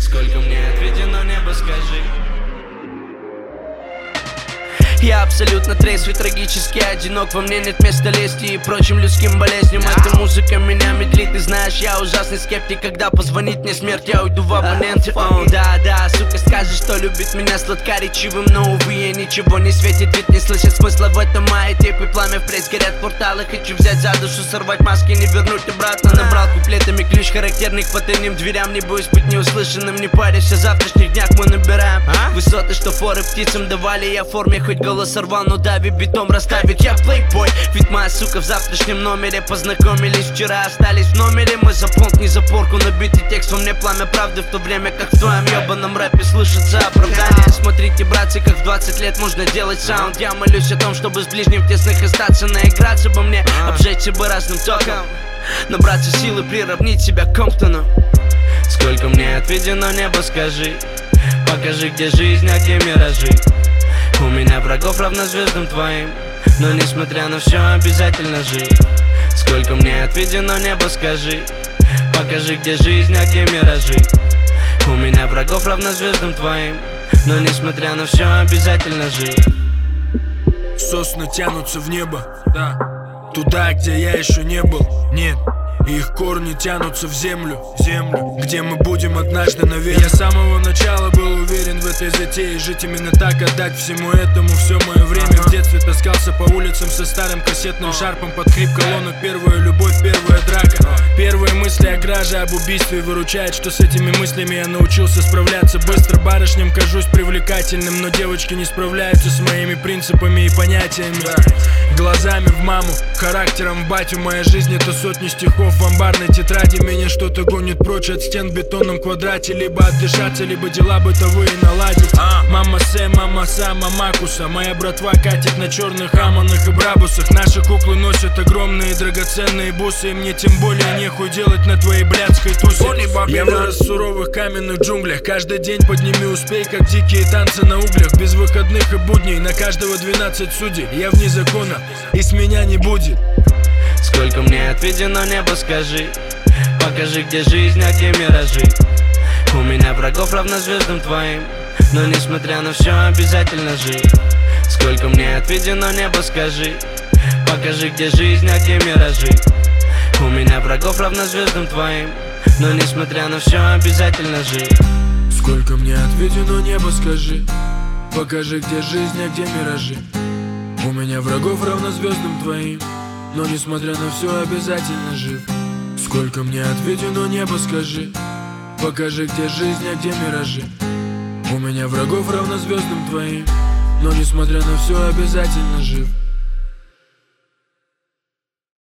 Сколько мне отведено небо, скажи. Я абсолютно трезвый, трагически одинок. Во мне нет места лести и прочим людским болезням. Эта музыка меня медлит, и знаешь, я ужасный скептик. Когда позвонит мне смерть, я уйду в абоненты. Да, сука скажет, что любит меня сладкоречивым, но, увы, ей ничего не светит, ведь не слышит смысла в этом. Мои типы пламя впредь горят в порталы. Хочу взять за душу, сорвать маски, не вернуть обратно. Набрал куплетами ключ характерный к потайным дверям. Не боюсь быть неуслышанным, не парюсь. О завтрашних днях мы набираем высоты, что форы птицам давали. Я в форме, хоть голос сорвал, но дави бетом расставит. Я плейбой, ведь моя сука в завтрашнем номере. Познакомились вчера, остались в номере. Мой заплонт не запорку, набитый текст. Во мне пламя правды, в то время как в твоем ебаном рэпе слышится оправдание. Смотрите, братцы, как в 20 лет можно делать саунд. Я молюсь о том, чтобы с ближним в тесных остаться. Наиграться бы мне, обжечься бы разным током, набраться силы, приравнять себя к Комптону. Сколько мне отведено небо, скажи. Покажи, где жизнь, а где миражи. У меня врагов равно звездам твоим, но несмотря на все, обязательно жив. Сколько мне отведено небо, скажи. Покажи, где жизнь, а где миражи. У меня врагов равно звездам твоим, но несмотря на все, обязательно жив. Сосны тянутся в небо, да, туда, где я еще не был, нет. Их корни тянутся в землю, где мы будем однажды навек. Я с самого начала был уверен в этой затее. Жить именно так, отдать всему этому все мое время. В детстве таскался по улицам со старым кассетным шарпом. Под хрип колонок первая любовь, первая драка. Первые мысли о краже, об убийстве выручает, что с этими мыслями я научился справляться быстро. Барышням кажусь привлекательным, но девочки не справляются с моими принципами и понятиями. Глазами в маму, характером в батю. Моя жизнь это сотни стихов в амбарной тетради. Меня что-то гонит прочь от стен в бетонном квадрате. Либо отдышаться, либо дела бытовые наладить. Мама Сэ, мама Са, мама Куса. Моя братва катит на черных аманах и брабусах. Наши куклы носят огромные драгоценные бусы. И мне тем более нехуй делать на твоей блядской тусе. Я вырос в суровых каменных джунглях. Каждый день подними успей, как дикие танцы на углях. Без выходных и будней, на каждого 12 судей. Я вне закона, и с меня не будет. Сколько мне отведено небо, скажи. Покажи, где жизнь, а где миражи. У меня врагов равно звездам твоим, но несмотря на все, обязательно жив. Сколько мне отведено небо, скажи. Покажи, где жизнь, а где миражи. У меня врагов равно звездам твоим, но несмотря на все, обязательно жив. Сколько мне отведено небо, скажи. Покажи, где жизнь, а где миражи. У меня врагов равно звездам твоим, но несмотря на все, обязательно жив. Сколько мне отведено небо, скажи. Покажи, где жизнь, а где миражи. У меня врагов равно звездам твоим, но несмотря на все, обязательно жив.